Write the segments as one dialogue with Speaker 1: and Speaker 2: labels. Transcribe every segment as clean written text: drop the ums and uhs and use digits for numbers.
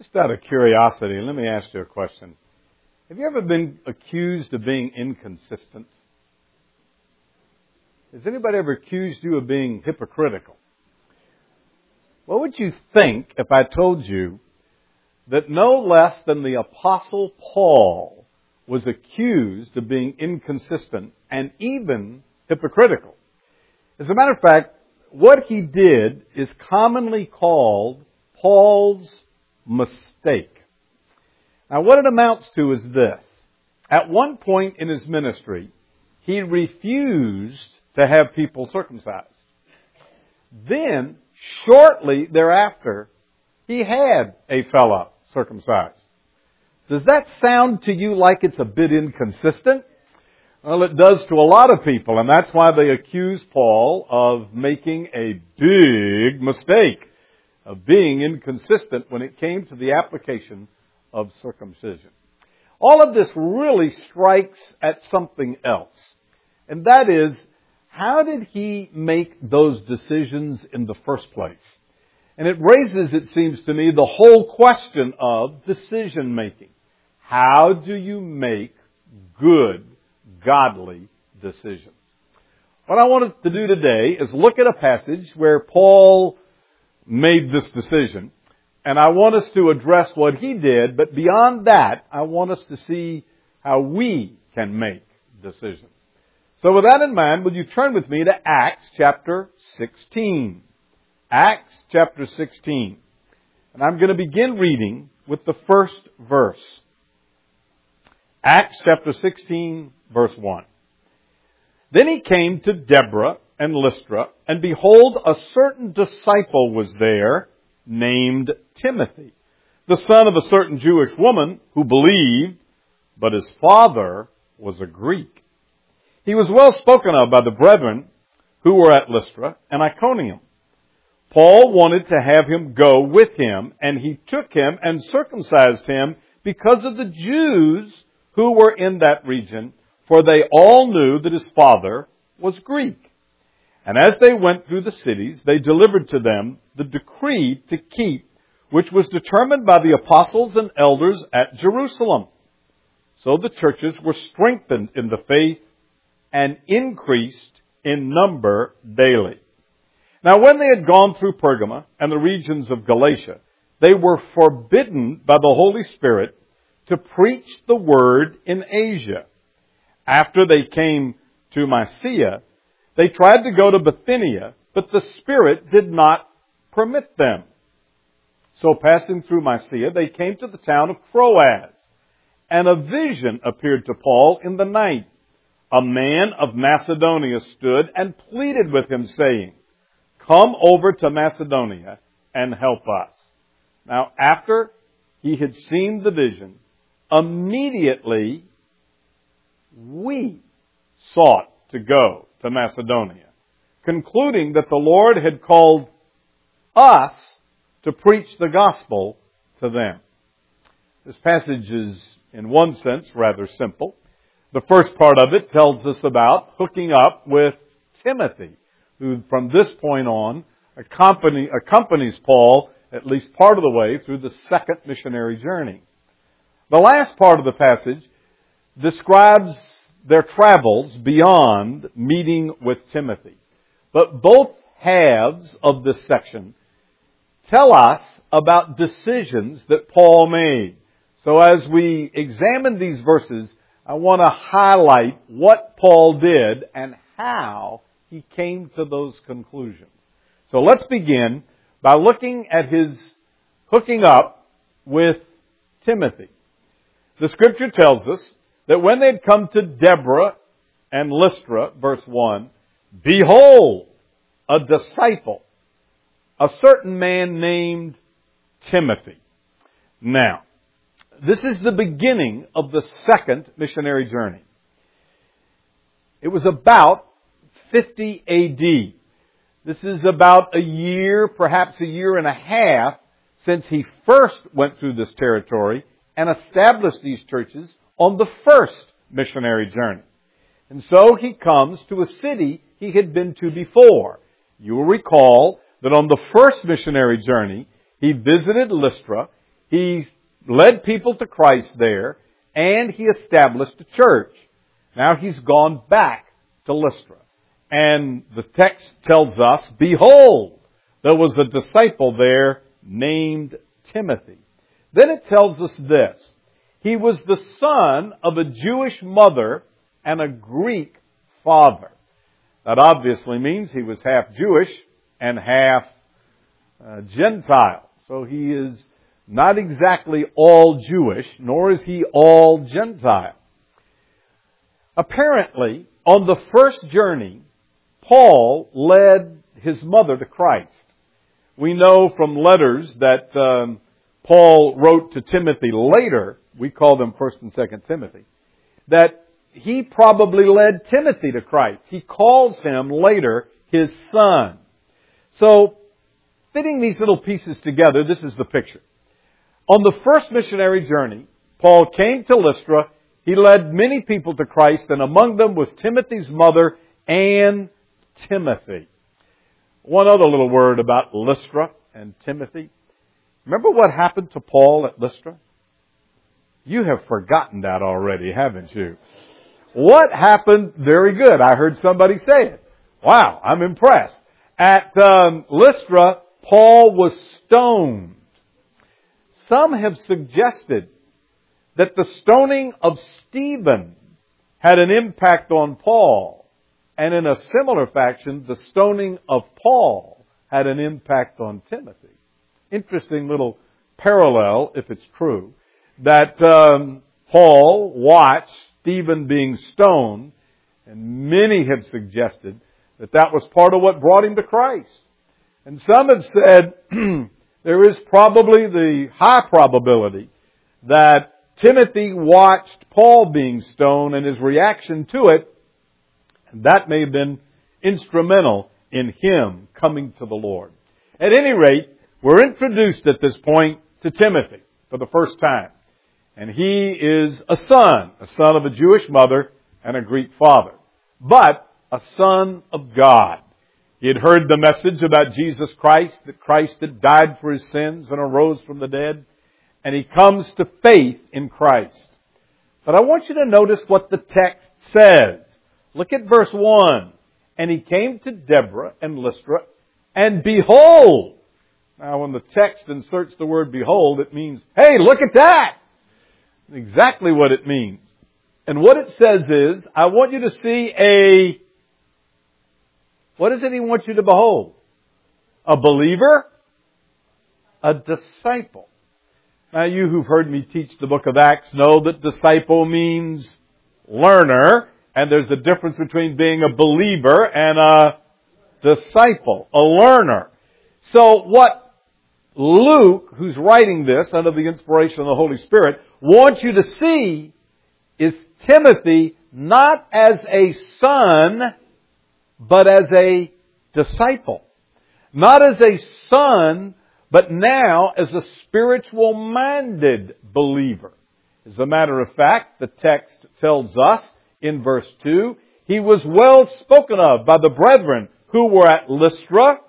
Speaker 1: Just out of curiosity, let me ask you a question. Have you ever been accused of being inconsistent? Has anybody ever accused you of being hypocritical? What would you think if I told you that no less than the Apostle Paul was accused of being inconsistent and even hypocritical? As a matter of fact, what he did is commonly called Paul's mistake. Now, what it amounts to is this. At one point in his ministry, he refused to have people circumcised. Then, shortly thereafter, he had a fellow circumcised. Does that sound to you like it's a bit inconsistent? Well, it does to a lot of people, and that's why they accuse Paul of making a big mistake, of being inconsistent when it came to the application of circumcision. All of this really strikes at something else, and that is, how did he make those decisions in the first place? And it raises, it seems to me, the whole question of decision making. How do you make good, godly decisions? What I wanted to do today is look at a passage where Paul made this decision. And I want us to address what he did, but beyond that, I want us to see how we can make decisions. So with that in mind, would you turn with me to Acts chapter 16. Acts chapter 16. And I'm going to begin reading with the first verse. Acts chapter 16, verse 1. Then he came to Deborah and Lystra, and behold, a certain disciple was there, named Timothy, the son of a certain Jewish woman who believed, but his father was a Greek. He was well spoken of by the brethren who were at Lystra and Iconium. Paul wanted to have him go with him, and he took him and circumcised him because of the Jews who were in that region, for they all knew that his father was Greek. And as they went through the cities, they delivered to them the decree to keep, which was determined by the apostles and elders at Jerusalem. So the churches were strengthened in the faith and increased in number daily. Now when they had gone through Pergama and the regions of Galatia, they were forbidden by the Holy Spirit to preach the word in Asia. After they came to Mysia, they tried to go to Bithynia, but the Spirit did not permit them. So passing through Mysia, they came to the town of Troas, and a vision appeared to Paul in the night. A man of Macedonia stood and pleaded with him, saying, "Come over to Macedonia and help us." Now, after he had seen the vision, immediately we sought to go to Macedonia, concluding that the Lord had called us to preach the gospel to them. This passage is, in one sense, rather simple. The first part of it tells us about hooking up with Timothy, who from this point on accompanies Paul at least part of the way through the second missionary journey. The last part of the passage describes their travels beyond meeting with Timothy. But both halves of this section tell us about decisions that Paul made. So as we examine these verses, I want to highlight what Paul did and how he came to those conclusions. So let's begin by looking at his hooking up with Timothy. The Scripture tells us that when they had come to Deborah and Lystra, verse 1, behold, a disciple, a certain man named Timothy. Now, this is the beginning of the second missionary journey. It was about 50 A.D. This is about a year, perhaps a year and a half, since he first went through this territory and established these churches on the first missionary journey. And so he comes to a city he had been to before. You will recall that on the first missionary journey, he visited Lystra. He led people to Christ there, and he established a church. Now he's gone back to Lystra. And the text tells us, behold, there was a disciple there named Timothy. Then it tells us this. He was the son of a Jewish mother and a Greek father. That obviously means he was half Jewish and half Gentile. So he is not exactly all Jewish, nor is he all Gentile. Apparently, on the first journey, Paul led his mother to Christ. We know from letters that Paul wrote to Timothy later, we call them 1st and 2nd Timothy, that he probably led Timothy to Christ. He calls him later his son. So, fitting these little pieces together, this is the picture. On the first missionary journey, Paul came to Lystra. He led many people to Christ, and among them was Timothy's mother and Timothy. One other little word about Lystra and Timothy. Remember what happened to Paul at Lystra? You have forgotten that already, haven't you? What happened? Very good. I heard somebody say it. Wow, I'm impressed. At Lystra, Paul was stoned. Some have suggested that the stoning of Stephen had an impact on Paul. And in a similar fashion, the stoning of Paul had an impact on Timothy. Interesting little parallel, if it's true, that Paul watched Stephen being stoned, and many have suggested that that was part of what brought him to Christ. And some have said there is probably the high probability that Timothy watched Paul being stoned and his reaction to it, and that may have been instrumental in him coming to the Lord. At any rate, we're introduced at this point to Timothy for the first time. And he is a son of a Jewish mother and a Greek father, but a son of God. He had heard the message about Jesus Christ, that Christ had died for his sins and arose from the dead, and he comes to faith in Christ. But I want you to notice what the text says. Look at verse 1. And he came to Deborah and Lystra, and behold. Now when the text inserts the word behold, it means, hey, look at that! Exactly what it means. And what it says is, I want you to see what is it he wants you to behold? A believer? A disciple. Now you who've heard me teach the book of Acts know that disciple means learner, and there's a difference between being a believer and a disciple, a learner. So what Luke, who's writing this under the inspiration of the Holy Spirit, wants you to see is Timothy not as a son, but as a disciple. Not as a son, but now as a spiritual-minded believer. As a matter of fact, the text tells us in verse 2, he was well spoken of by the brethren who were at Lystra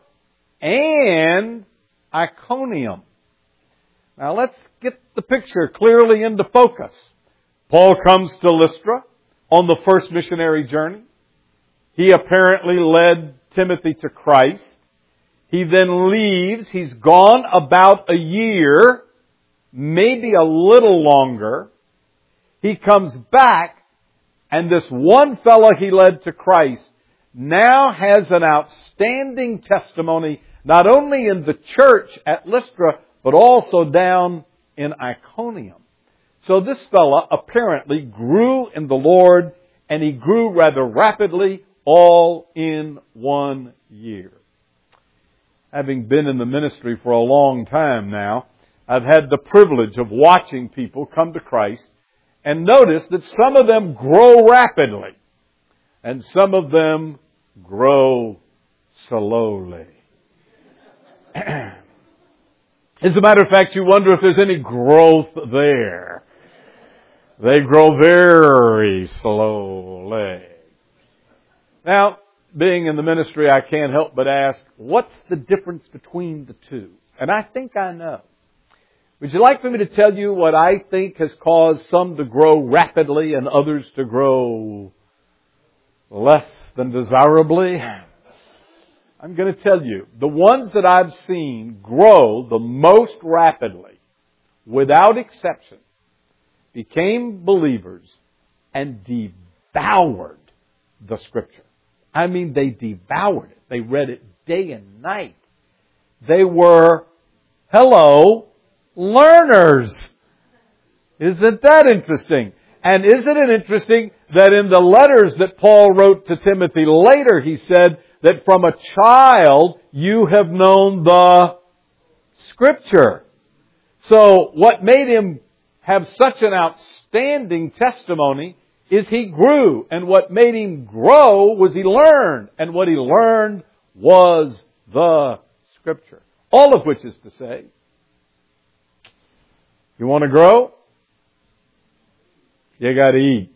Speaker 1: and Iconium. Now let's get the picture clearly into focus. Paul comes to Lystra on the first missionary journey. He apparently led Timothy to Christ. He then leaves. He's gone about a year, maybe a little longer. He comes back, and this one fellow he led to Christ now has an outstanding testimony, not only in the church at Lystra, but also down in Iconium. So this fellow apparently grew in the Lord, and he grew rather rapidly, all in 1 year. Having been in the ministry for a long time now, I've had the privilege of watching people come to Christ and notice that some of them grow rapidly and some of them grow slowly. As a matter of fact, you wonder if there's any growth there. They grow very slowly. Now, being in the ministry, I can't help but ask, what's the difference between the two? And I think I know. Would you like for me to tell you what I think has caused some to grow rapidly and others to grow less than desirably? I'm going to tell you, the ones that I've seen grow the most rapidly, without exception, became believers and devoured the Scripture. I mean, they devoured it. They read it day and night. They were, learners. Isn't that interesting? And isn't it interesting that in the letters that Paul wrote to Timothy later, he said that from a child you have known the Scripture. So what made him have such an outstanding testimony is he grew. And what made him grow was he learned. And what he learned was the Scripture. All of which is to say, you want to grow? You got to eat.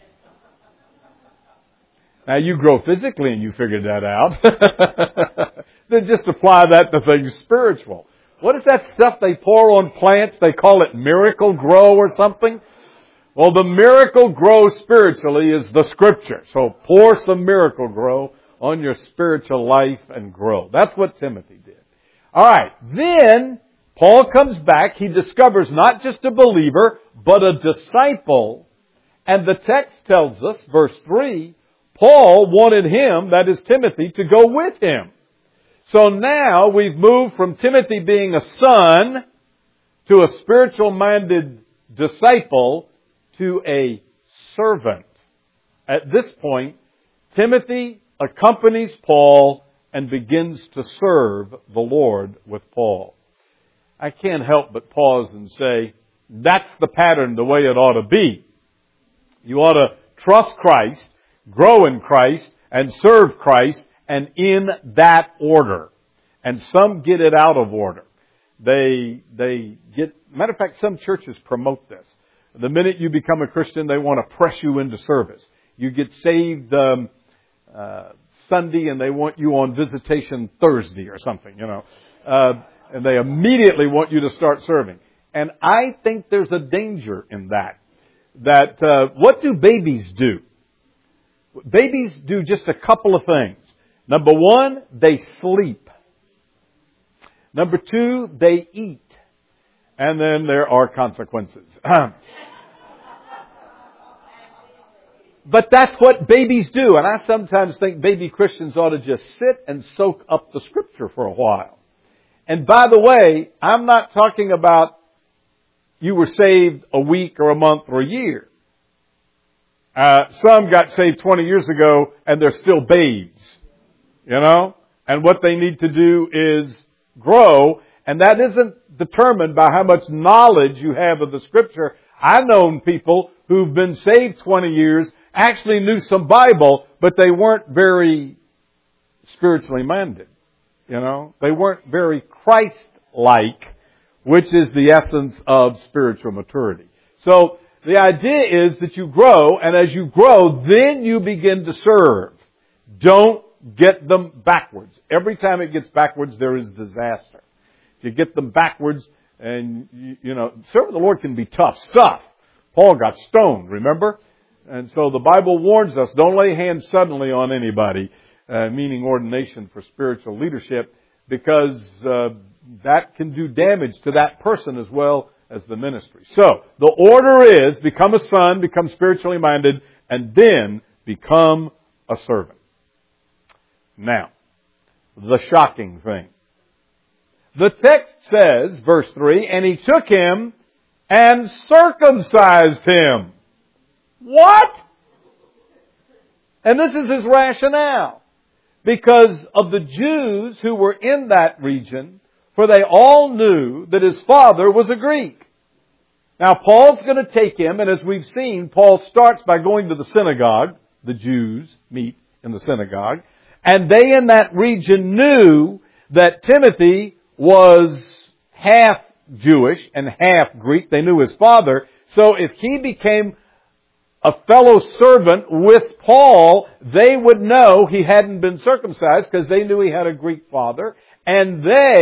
Speaker 1: Now you grow physically and you figured that out. Then just apply that to things spiritual. What is that stuff they pour on plants? They call it Miracle Grow or something. Well, the Miracle Grow spiritually is the Scripture. So pour some Miracle Grow on your spiritual life and grow. That's what Timothy did. All right. Then Paul comes back. He discovers not just a believer, but a disciple. And the text tells us, verse 3, Paul wanted him, that is Timothy, to go with him. So now we've moved from Timothy being a son to a spiritual-minded disciple to a servant. At this point, Timothy accompanies Paul and begins to serve the Lord with Paul. I can't help but pause and say, that's the pattern, the way it ought to be. You ought to trust Christ, grow in Christ, and serve Christ, and in that order. And some get it out of order. They get, matter of fact, some churches promote this. The minute you become a Christian, they want to press you into service. You get saved Sunday and they want you on visitation Thursday or something, and they immediately want you to start serving. And I think there's a danger in that. What do babies do? Babies do just a couple of things. Number one, they sleep. Number two, they eat. And then there are consequences. But that's what babies do. And I sometimes think baby Christians ought to just sit and soak up the Scripture for a while. And by the way, I'm not talking about you were saved a week or a month or a year. Some got saved 20 years ago and they're still babes. And what they need to do is grow. And that isn't determined by how much knowledge you have of the Scripture. I've known people who've been saved 20 years, actually knew some Bible, but they weren't very spiritually minded. They weren't very Christ-like, which is the essence of spiritual maturity. So the idea is that you grow, and as you grow, then you begin to serve. Don't get them backwards. Every time it gets backwards, there is disaster. If you get them backwards, and serving the Lord can be tough stuff. Paul got stoned, remember? And so the Bible warns us, don't lay hands suddenly on anybody, meaning ordination for spiritual leadership, because that can do damage to that person as well as the ministry. So, the order is, become a son, become spiritually minded, and then become a servant. Now, the shocking thing. The text says, verse 3, and he took him and circumcised him. What? And this is his rationale. Because of the Jews who were in that region, for they all knew that his father was a Greek. Now, Paul's going to take him, and as we've seen, Paul starts by going to the synagogue. The Jews meet in the synagogue. And they in that region knew that Timothy was half Jewish and half Greek. They knew his father. So if he became a fellow servant with Paul, they would know he hadn't been circumcised because they knew he had a Greek father. And they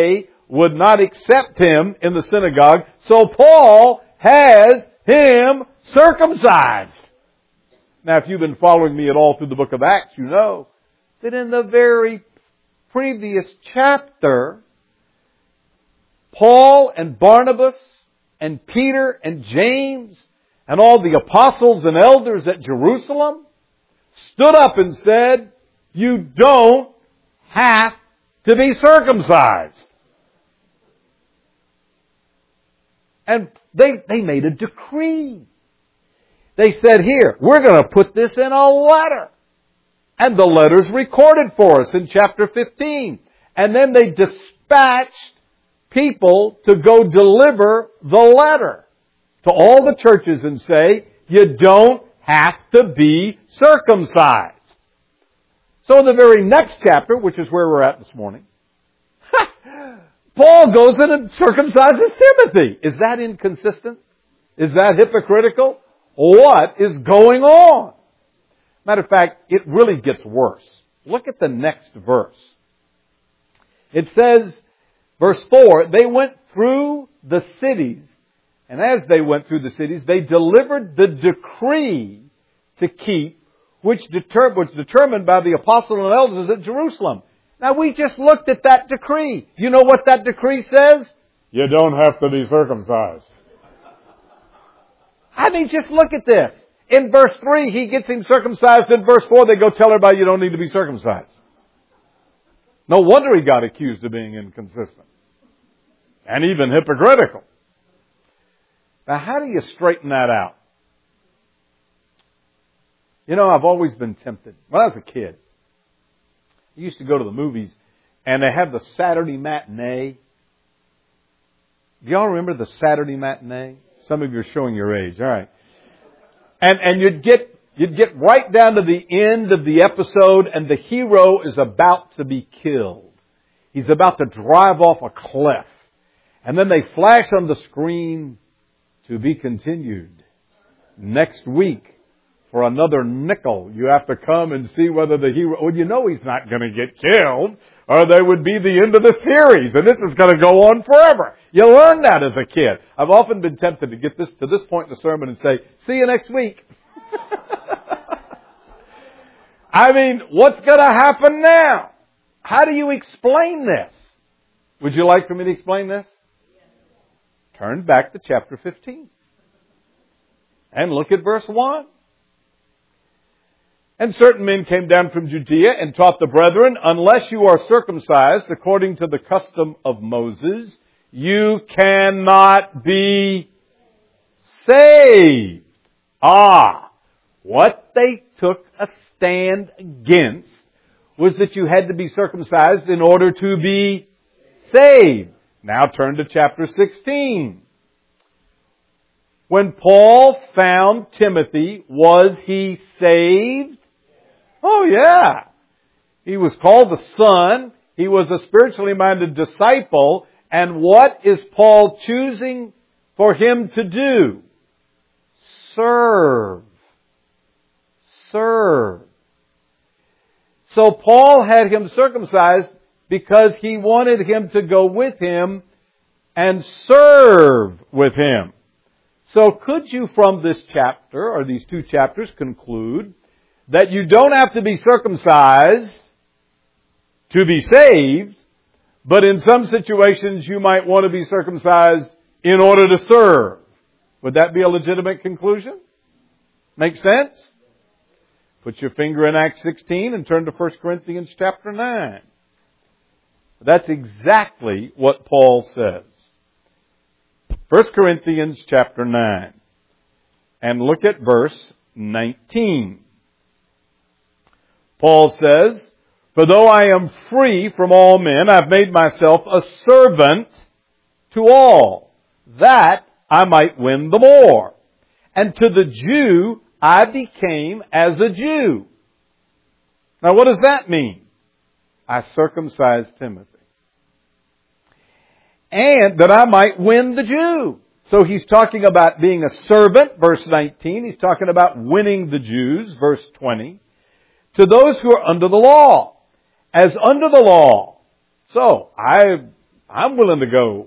Speaker 1: would not accept him in the synagogue, so Paul has him circumcised. Now, if you've been following me at all through the book of Acts, you know that in the very previous chapter, Paul and Barnabas and Peter and James and all the apostles and elders at Jerusalem stood up and said, you don't have to be circumcised. And they made a decree. They said, here, we're going to put this in a letter. And the letter's recorded for us in chapter 15. And then they dispatched people to go deliver the letter to all the churches and say, you don't have to be circumcised. So in the very next chapter, which is where we're at this morning, Paul goes in and circumcises Timothy. Is that inconsistent? Is that hypocritical? What is going on? Matter of fact, it really gets worse. Look at the next verse. It says, verse 4, they went through the cities, and as they went through the cities, they delivered the decree to keep, which was determined by the apostles and elders at Jerusalem. Now, we just looked at that decree. You know what that decree says? You don't have to be circumcised. I mean, just look at this. In verse 3, he gets him circumcised. In verse 4, they go tell everybody you don't need to be circumcised. No wonder he got accused of being inconsistent. And even hypocritical. Now, how do you straighten that out? You know, I've always been tempted. When I was a kid, I used to go to the movies, and they have the Saturday matinee. Do y'all remember the Saturday matinee? Some of you are showing your age. All right. And you'd get right down to the end of the episode, and the hero is about to be killed. He's about to drive off a cliff. And then they flash on the screen, to be continued. Next week, for another nickel, you have to come and see whether the hero... Well, you know he's not going to get killed, or there would be the end of the series, and this is going to go on forever. You learn that as a kid. I've often been tempted to get to this point in the sermon and say, see you next week. I mean, what's going to happen now? How do you explain this? Would you like for me to explain this? Turn back to chapter 15. And look at verse 1. And certain men came down from Judea and taught the brethren, unless you are circumcised according to the custom of Moses, you cannot be saved. What they took a stand against was that you had to be circumcised in order to be saved. Now turn to chapter 16. When Paul found Timothy, was he saved? Oh yeah. He was called a son. He was a spiritually minded disciple. And what is Paul choosing for him to do? Serve. Serve. So Paul had him circumcised because he wanted him to go with him and serve with him. So could you from this chapter, or these two chapters, conclude that you don't have to be circumcised to be saved, but in some situations you might want to be circumcised in order to serve? Would that be a legitimate conclusion? Make sense? Put your finger in Acts 16 and turn to 1 Corinthians chapter 9. That's exactly what Paul says. 1 Corinthians chapter 9. And look at verse 19. Paul says, for though I am free from all men, I've made myself a servant to all, that I might win the more. And to the Jew I became as a Jew. Now what does that mean? I circumcised Timothy. And that I might win the Jew. So he's talking about being a servant, verse 19. He's talking about winning the Jews, verse 20. To those who are under the law. As under the law. So, I'm willing to go,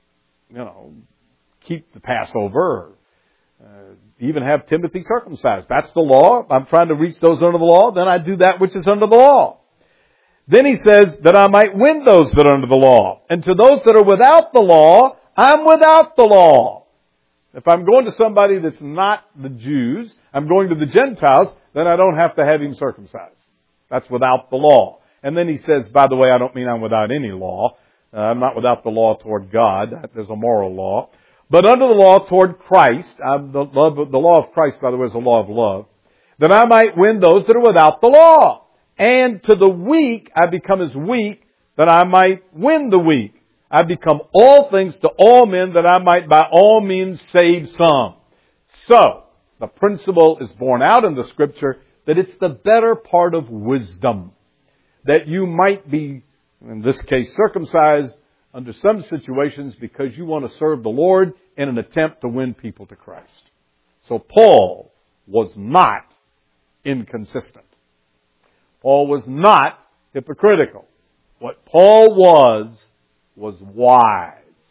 Speaker 1: keep the Passover, even have Timothy circumcised. That's the law. I'm trying to reach those under the law. Then I do that which is under the law. Then he says that I might win those that are under the law. And to those that are without the law, I'm without the law. If I'm going to somebody that's not the Jews, I'm going to the Gentiles, then I don't have to have him circumcised. That's without the law. And then he says, by the way, I don't mean I'm without any law. I'm not without the law toward God. There's a moral law. But under the law toward Christ, the law of Christ, by the way, is a law of love, that I might win those that are without the law. And to the weak, I become as weak, that I might win the weak. I become all things to all men, that I might by all means save some. So, the principle is borne out in the Scripture that it's the better part of wisdom. That you might be, in this case, circumcised under some situations because you want to serve the Lord in an attempt to win people to Christ. So Paul was not inconsistent. Paul was not hypocritical. What Paul was wise.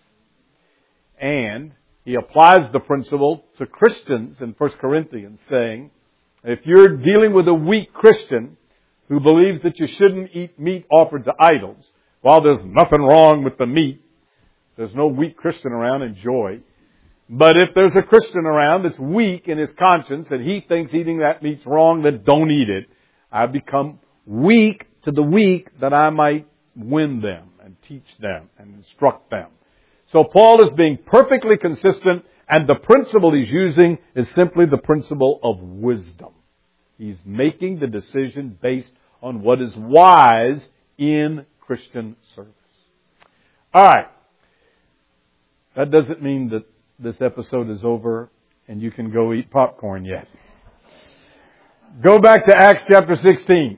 Speaker 1: And he applies the principle to Christians in 1 Corinthians, saying, if you're dealing with a weak Christian who believes that you shouldn't eat meat offered to idols, while there's nothing wrong with the meat, there's no weak Christian around, enjoy. But if there's a Christian around that's weak in his conscience and he thinks eating that meat's wrong, then don't eat it. I become weak to the weak that I might win them and teach them and instruct them. So Paul is being perfectly consistent, and the principle he's using is simply the principle of wisdom. He's making the decision based on what is wise in Christian service. All right. That doesn't mean that this episode is over and you can go eat popcorn yet. Go back to Acts chapter 16.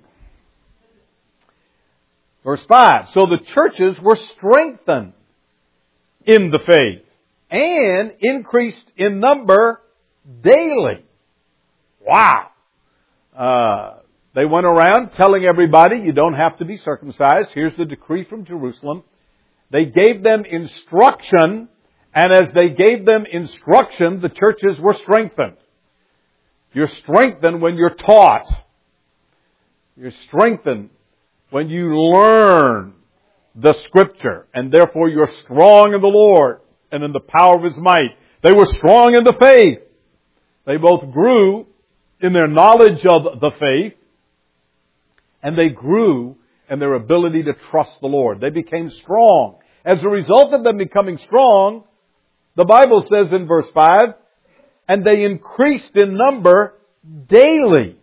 Speaker 1: Verse 5. So the churches were strengthened in the faith and increased in number daily. Wow. They went around telling everybody, you don't have to be circumcised. Here's the decree from Jerusalem. They gave them instruction, and as they gave them instruction, the churches were strengthened. You're strengthened when you're taught. You're strengthened when you learn the Scripture, and therefore you're strong in the Lord and in the power of His might. They were strong in the faith. They both grew in their knowledge of the faith, and they grew in their ability to trust the Lord. They became strong. As a result of them becoming strong, the Bible says in verse 5, and they increased in number daily.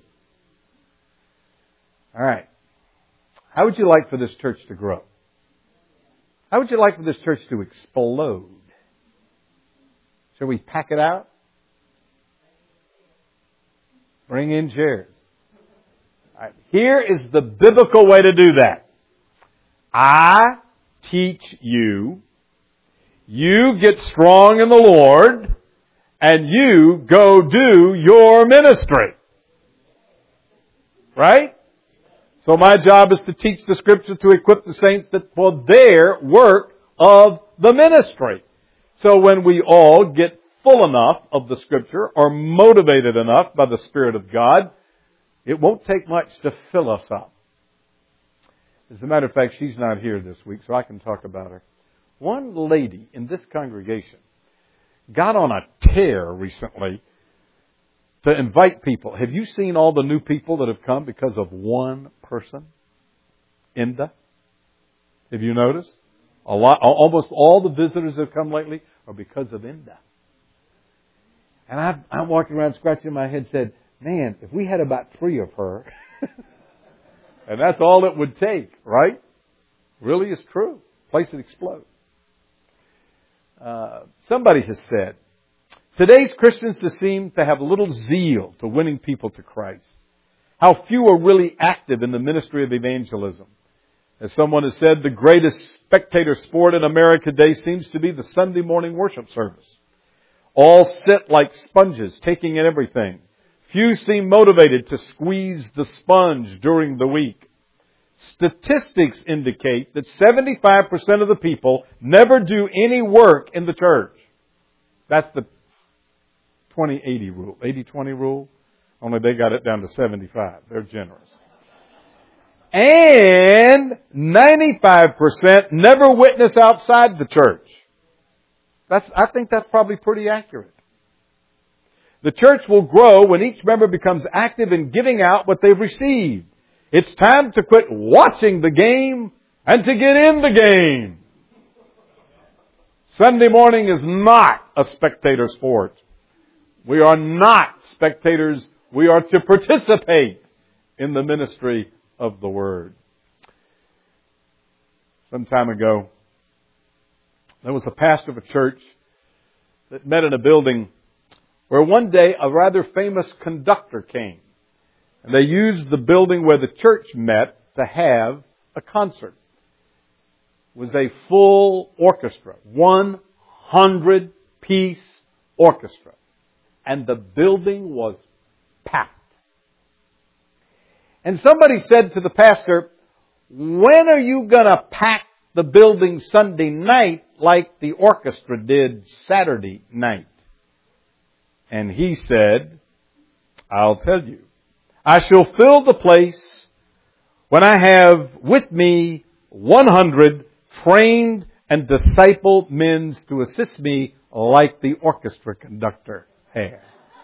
Speaker 1: All right. How would you like for this church to grow? How would you like for this church to explode? Shall we pack it out? Bring in chairs. All right. Here is the biblical way to do that. I teach you. You get strong in the Lord. And you go do your ministry. Right? So my job is to teach the Scripture to equip the saints for their work of the ministry. So when we all get full enough of the Scripture or motivated enough by the Spirit of God, it won't take much to fill us up. As a matter of fact, she's not here this week, so I can talk about her. One lady in this congregation got on a tear recently to invite people. Have you seen all the new people that have come because of one person? Inda? Have you noticed? Almost all the visitors that have come lately are because of Inda. And I'm walking around scratching my head and said, man, if we had about 3 of her, and that's all it would take, right? Really is true. Place would explode. Somebody has said, today's Christians seem to have little zeal to winning people to Christ. How few are really active in the ministry of evangelism. As someone has said, the greatest spectator sport in America today seems to be the Sunday morning worship service. All sit like sponges, taking in everything. Few seem motivated to squeeze the sponge during the week. Statistics indicate that 75% of the people never do any work in the church. That's the 20-80 rule, 80-20 rule. Only they got it down to 75. They're generous. And 95% never witness outside the church. I think that's probably pretty accurate. The church will grow when each member becomes active in giving out what they've received. It's time to quit watching the game and to get in the game. Sunday morning is not a spectator sport. We are not spectators. We are to participate in the ministry of the Word. Some time ago, there was a pastor of a church that met in a building where one day a rather famous conductor came. And they used the building where the church met to have a concert. It was a full orchestra, 100-piece orchestra. And the building was packed. And somebody said to the pastor, when are you going to pack the building Sunday night like the orchestra did Saturday night? And he said, I'll tell you. I shall fill the place when I have with me 100 trained and discipled men to assist me like the orchestra conductor had.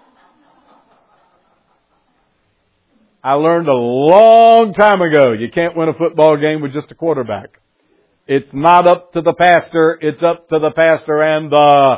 Speaker 1: I learned a long time ago, you can't win a football game with just a quarterback. It's not up to the pastor, it's up to the pastor and the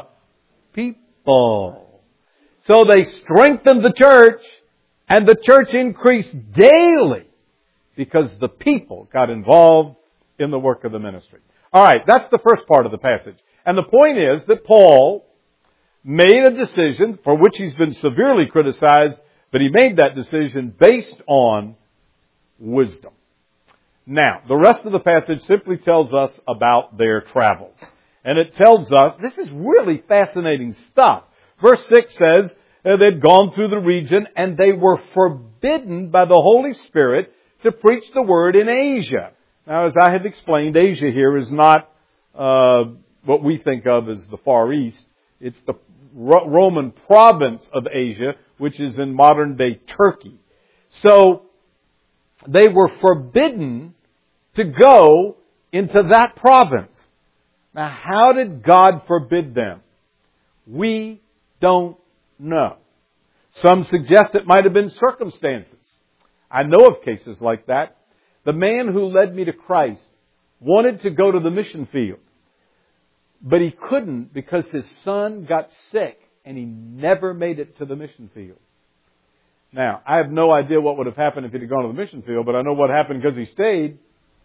Speaker 1: people. So they strengthened the church, and the church increased daily because the people got involved in the work of the ministry. All right, that's the first part of the passage. And the point is that Paul made a decision for which he's been severely criticized, but he made that decision based on wisdom. Now, the rest of the passage simply tells us about their travels. And it tells us, this is really fascinating stuff. Verse 6 says, they'd gone through the region and they were forbidden by the Holy Spirit to preach the word in Asia. Now, as I have explained, Asia here is not what we think of as the Far East. It's the Roman province of Asia, which is in modern-day Turkey. So, they were forbidden to go into that province. Now, how did God forbid them? We don't know. Some suggest it might have been circumstances. I know of cases like that. The man who led me to Christ wanted to go to the mission field, but he couldn't because his son got sick and he never made it to the mission field. Now, I have no idea what would have happened if he'd gone to the mission field, but I know what happened because he stayed.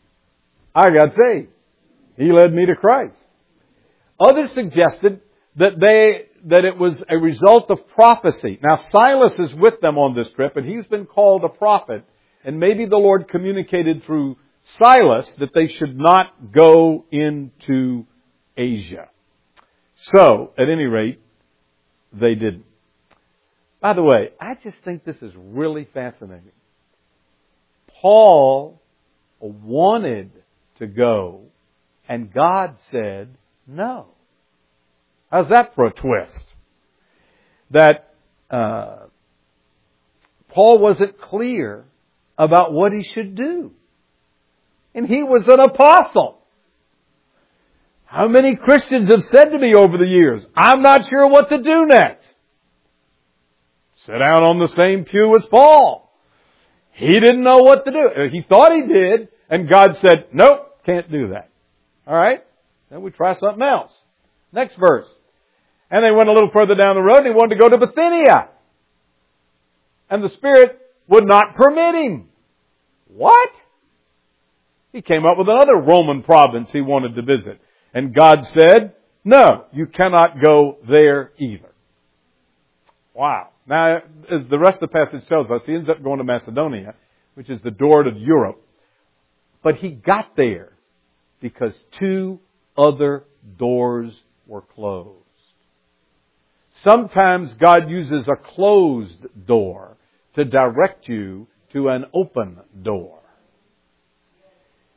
Speaker 1: I got saved. He led me to Christ. Others suggested that it was a result of prophecy. Now, Silas is with them on this trip, and he's been called a prophet. And maybe the Lord communicated through Silas that they should not go into Asia. So, at any rate, they didn't. By the way, I just think this is really fascinating. Paul wanted to go, and God said no. How's that for a twist? That Paul wasn't clear about what he should do. And he was an apostle. How many Christians have said to me over the years, I'm not sure what to do next. Sit down on the same pew as Paul. He didn't know what to do. He thought he did, and God said, nope, can't do that. All right? Then we try something else. Next verse. And they went a little further down the road, and he wanted to go to Bithynia. And the Spirit would not permit him. What? He came up with another Roman province he wanted to visit. And God said, no, you cannot go there either. Wow. Now, as the rest of the passage tells us, he ends up going to Macedonia, which is the door to Europe. But he got there because two other doors were closed. Sometimes God uses a closed door to direct you to an open door.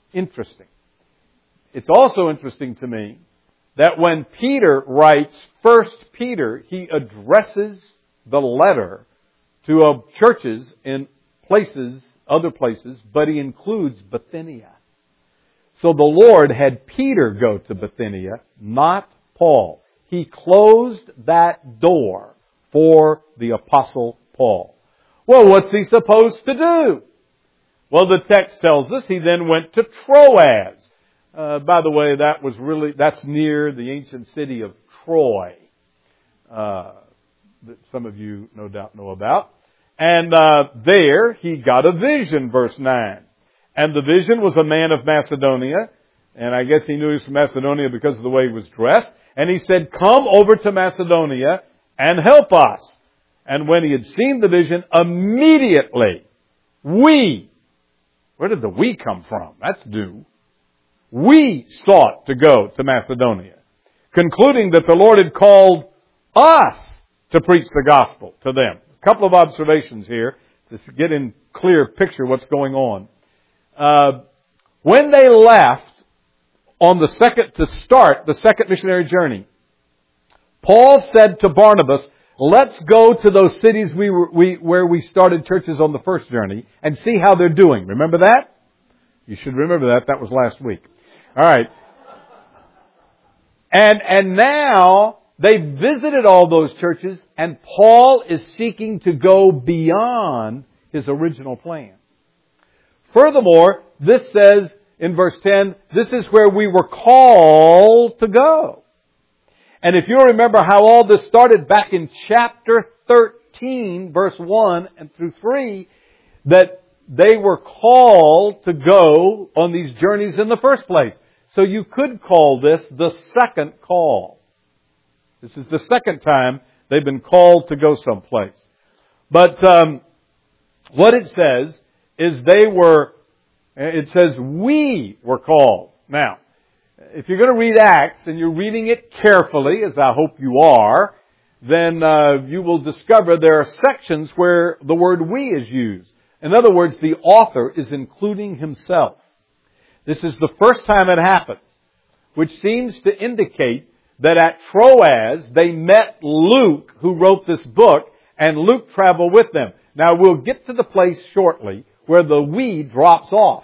Speaker 1: interesting. It's also interesting to me that when Peter writes 1 Peter, he addresses the letter to churches in places, other places, but he includes Bithynia. So the Lord had Peter go to Bithynia, not Paul. He closed that door for the Apostle Paul. Well, what's he supposed to do? Well, the text tells us he then went to Troas. By the way, that's near the ancient city of Troy, that some of you no doubt know about. And there he got a vision, verse 9. And the vision was a man of Macedonia, and I guess he knew he was from Macedonia because of the way he was dressed. And he said, "Come over to Macedonia and help us." And when he had seen the vision, immediately where did the "we" come from? That's new. We sought to go to Macedonia, concluding that the Lord had called us to preach the gospel to them. A couple of observations here to get in clear picture what's going on. When they left to start the second missionary journey, Paul said to Barnabas, "Let's go to those cities where we started churches on the first journey and see how they're doing." Remember that? You should remember that. That was last week. All right. And now they've visited all those churches, and Paul is seeking to go beyond his original plan. Furthermore, this says in verse 10, this is where we were called to go. And if you remember how all this started back in chapter 13, verse 1 and through 3, that they were called to go on these journeys in the first place. So you could call this the second call. This is the second time they've been called to go someplace. But what it says is it says we were called. Now, if you're going to read Acts and you're reading it carefully, as I hope you are, then you will discover there are sections where the word "we" is used. In other words, the author is including himself. This is the first time it happens, which seems to indicate that at Troas they met Luke, who wrote this book, and Luke traveled with them. Now we'll get to the place shortly where the "we" drops off.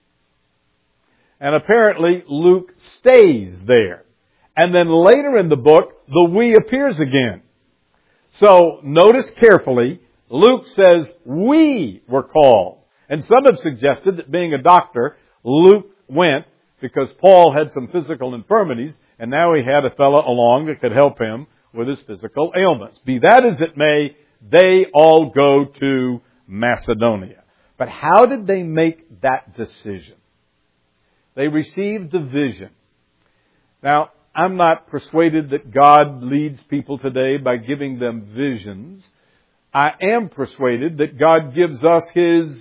Speaker 1: And apparently Luke stays there. And then later in the book, the "we" appears again. So notice carefully, Luke says we were called. And some have suggested that being a doctor, Luke went because Paul had some physical infirmities, and now he had a fellow along that could help him with his physical ailments. Be that as it may, they all go to Macedonia. But how did they make that decision? They received the vision. Now, I'm not persuaded that God leads people today by giving them visions. I am persuaded that God gives us His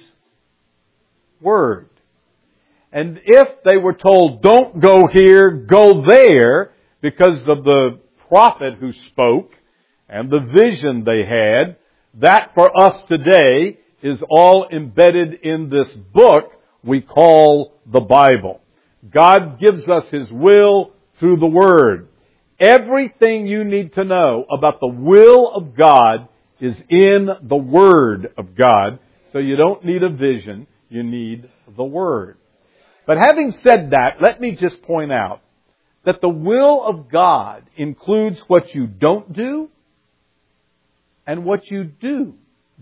Speaker 1: Word. And if they were told, "Don't go here, go there," because of the prophet who spoke and the vision they had, that for us today is all embedded in this book we call the Bible. God gives us His will through the Word. Everything you need to know about the will of God is in the Word of God. So you don't need a vision, you need the Word. But having said that, let me just point out that the will of God includes what you don't do and what you do.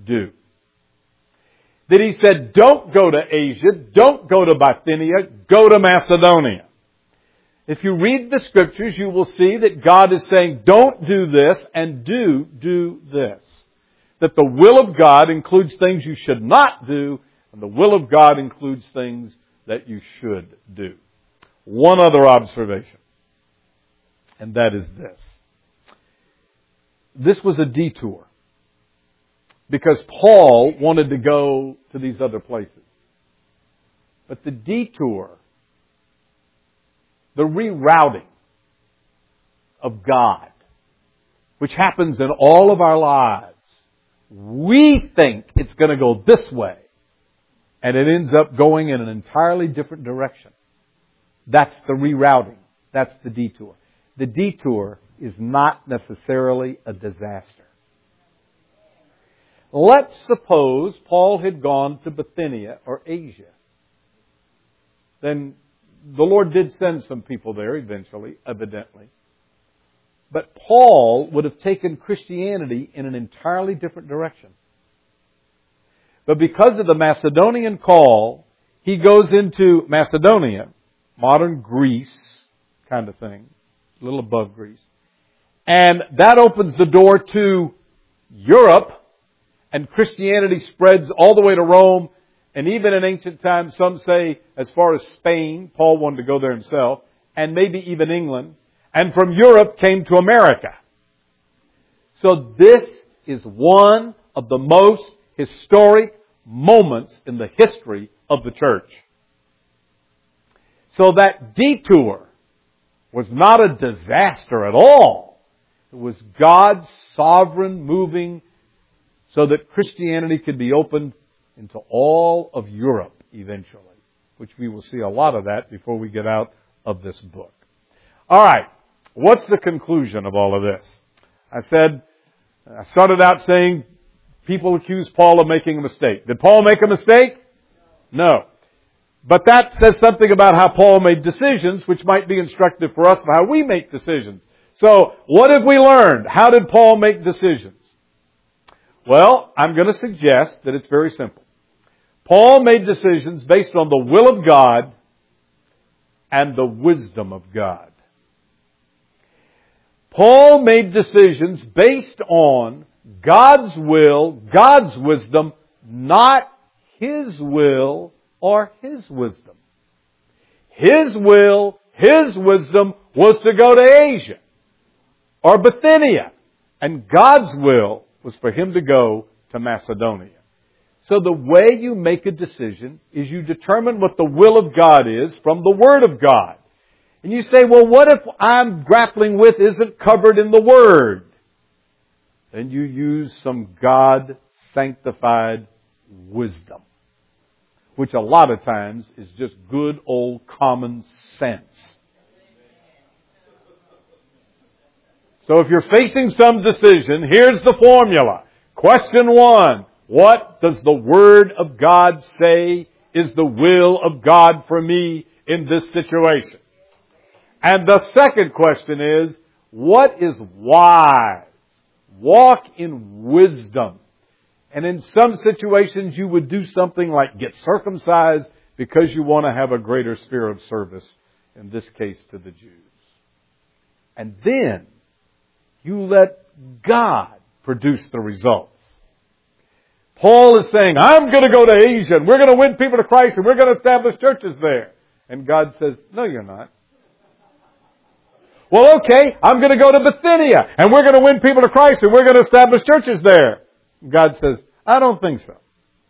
Speaker 1: That He said, don't go to Asia, don't go to Bithynia, go to Macedonia. If you read the Scriptures, you will see that God is saying, don't do this and do this. That the will of God includes things you should not do, and the will of God includes things that you should do. One other observation, and that is this. This was a detour, because Paul wanted to go to these other places. But the detour, the rerouting of God, which happens in all of our lives, we think it's going to go this way. and it ends up going in an entirely different direction. That's the rerouting. That's the detour. The detour is not necessarily a disaster. Let's suppose Paul had gone to Bithynia or Asia. Then the Lord did send some people there eventually, evidently. But Paul would have taken Christianity in an entirely different direction. But because of the Macedonian call, he goes into Macedonia, modern Greece kind of thing, a little above Greece. And that opens the door to Europe, and Christianity spreads all the way to Rome. And even in ancient times, some say as far as Spain, Paul wanted to go there himself, and maybe even England. And from Europe came to America. So this is one of the most historic moments in the history of the church. So that detour was not a disaster at all. It was God's sovereign moving so that Christianity could be opened into all of Europe eventually, which we will see a lot of that before we get out of this book. All right, what's the conclusion of all of this? I started out saying people accuse Paul of making a mistake. Did Paul make a mistake? No. But that says something about how Paul made decisions, which might be instructive for us of how we make decisions. So, what have we learned? How did Paul make decisions? Well, I'm going to suggest that it's very simple. Paul made decisions based on the will of God and the wisdom of God. Paul made decisions based on God's will, God's wisdom, not his will or his wisdom. His will, his wisdom was to go to Asia or Bithynia. And God's will was for him to go to Macedonia. So the way you make a decision is you determine what the will of God is from the Word of God. And you say, well, what if I'm grappling with isn't covered in the Word? Then you use some God-sanctified wisdom, which a lot of times is just good old common sense. So if you're facing some decision, here's the formula. Question 1. What does the Word of God say is the will of God for me in this situation? And the second question is, what is wise? Walk in wisdom. And in some situations you would do something like get circumcised because you want to have a greater sphere of service, in this case to the Jews. And then you let God produce the results. Paul is saying, I'm going to go to Asia and we're going to win people to Christ and we're going to establish churches there. And God says, no, you're not. Well, okay, I'm going to go to Bithynia and we're going to win people to Christ and we're going to establish churches there. God says, I don't think so.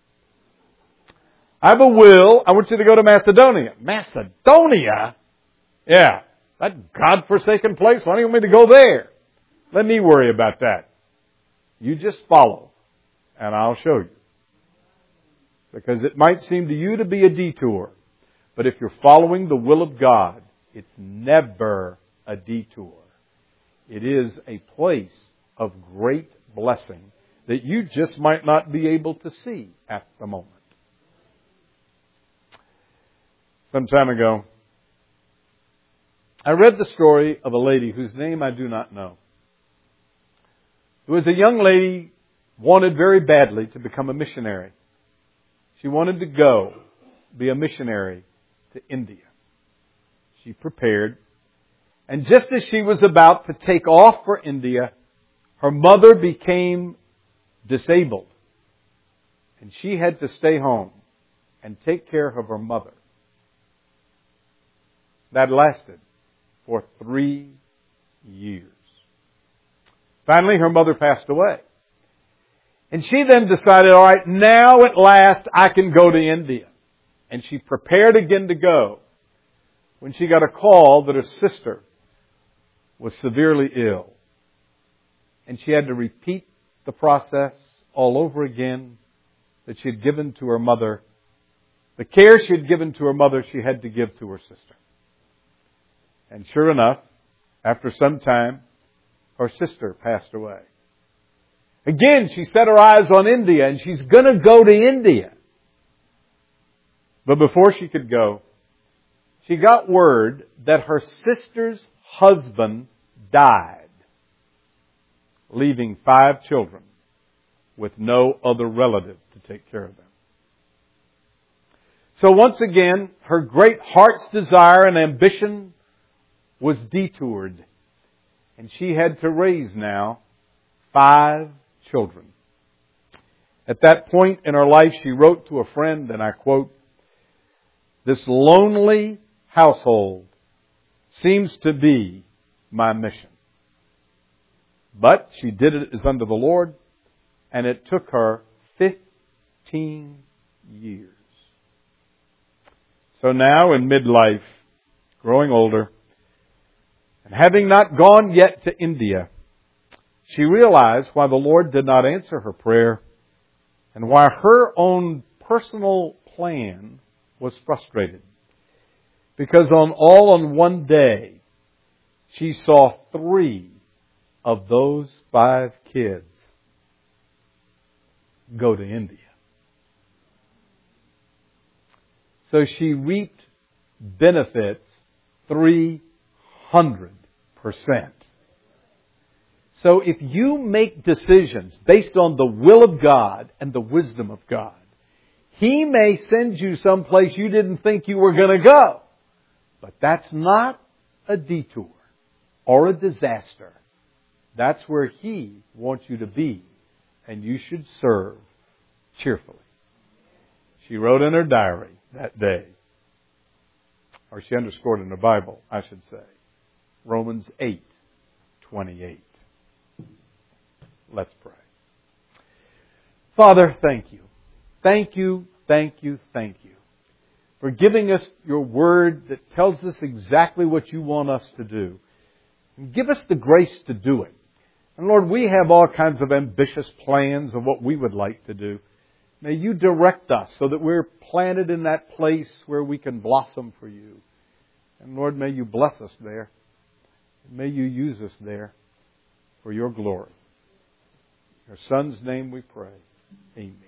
Speaker 1: I have a will. I want you to go to Macedonia. Macedonia? Yeah, that God-forsaken place. Why do you want me to go there? Let me worry about that. You just follow, and I'll show you. Because it might seem to you to be a detour, but if you're following the will of God, it's never a detour. It is a place of great blessing that you just might not be able to see at the moment. Some time ago, I read the story of a lady whose name I do not know. It was a young lady wanted very badly to become a missionary. She wanted to go be a missionary to India. She prepared. And just as she was about to take off for India, her mother became disabled. And she had to stay home and take care of her mother. That lasted for 3 years. Finally, her mother passed away. And she then decided, all right, now at last I can go to India. And she prepared again to go when she got a call that her sister was severely ill. And she had to repeat the process all over again that she had given to her mother The care she had given to her mother, she had to give to her sister. And sure enough, after some time, her sister passed away. Again, she set her eyes on India, and she's going to go to India. But before she could go, she got word that her sister's husband died, leaving 5 children with no other relative to take care of them. So once again, her great heart's desire and ambition was detoured. And she had to raise now 5 children. At that point in her life, she wrote to a friend, and I quote, "This lonely household seems to be my mission." But she did it as unto the Lord, and it took her 15 years. So now in midlife, growing older, and having not gone yet to India, she realized why the Lord did not answer her prayer and why her own personal plan was frustrated. Because on one day, she saw 3 of those 5 kids go to India. So she reaped benefits 300%. So if you make decisions based on the will of God and the wisdom of God, He may send you someplace you didn't think you were going to go. But that's not a detour or a disaster. That's where He wants you to be, and you should serve cheerfully. She wrote in her diary that day, or she underscored in the Bible, I should say, Romans 8:28. Let's pray. Father, thank you. Thank you, thank you, thank you for giving us your word that tells us exactly what you want us to do. And give us the grace to do it. And Lord, we have all kinds of ambitious plans of what we would like to do. May you direct us so that we're planted in that place where we can blossom for you. And Lord, may you bless us there. May you use us there for your glory. In your Son's name we pray. Amen.